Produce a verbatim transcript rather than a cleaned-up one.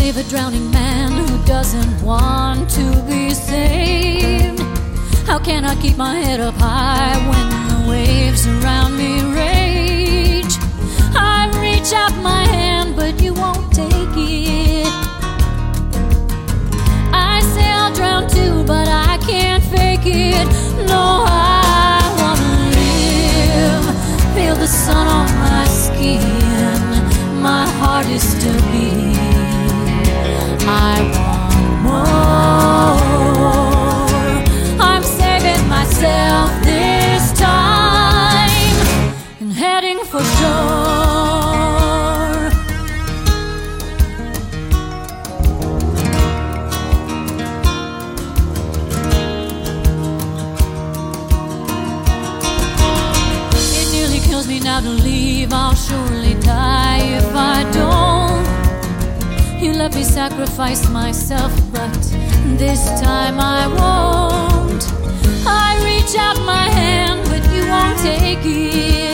save a drowning man who doesn't want to be saved? How can I keep my head up high when the waves around me rage? I reach out my hand, but you won't take it. I say I'll drown too, but I can't fake it. No, I wanna live, feel the sun on my skin. My heart is still beating. I want more. I'm saving myself this time and heading for shore. It nearly kills me now to leave. I'll surely die if I don't. You let me sacrifice myself, but this time I won't. I reach out my hand, but you won't take it.